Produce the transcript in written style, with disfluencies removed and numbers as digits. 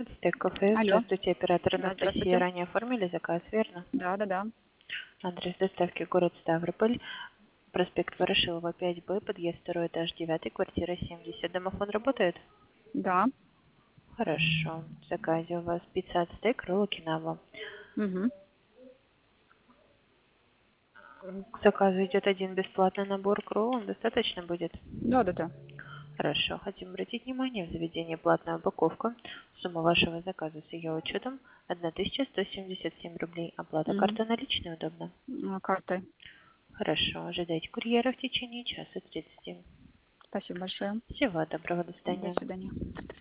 Стейк кафе. Алло. Здравствуйте, оператор Да, Анастасия. здравствуйте. Ранее оформили заказ, верно? Да. Адрес доставки город Ставрополь, проспект Ворошилова, 5Б, подъезд 2 этаж, 9, квартира 70. Домофон работает? Да. Хорошо. В заказе у вас пицца от стейк, ролл Окинава. Угу. К заказу идет один бесплатный набор к роллам. Достаточно будет? Да. Хорошо. Хотим обратить внимание, в заведении платная упаковка. Сумма вашего заказа с ее учетом 1177 рублей. Оплата Угу. карта наличная удобно? Картой. Хорошо. Ожидайте курьера в течение часа 30. Спасибо большое. Всего доброго. До До свидания. свидания.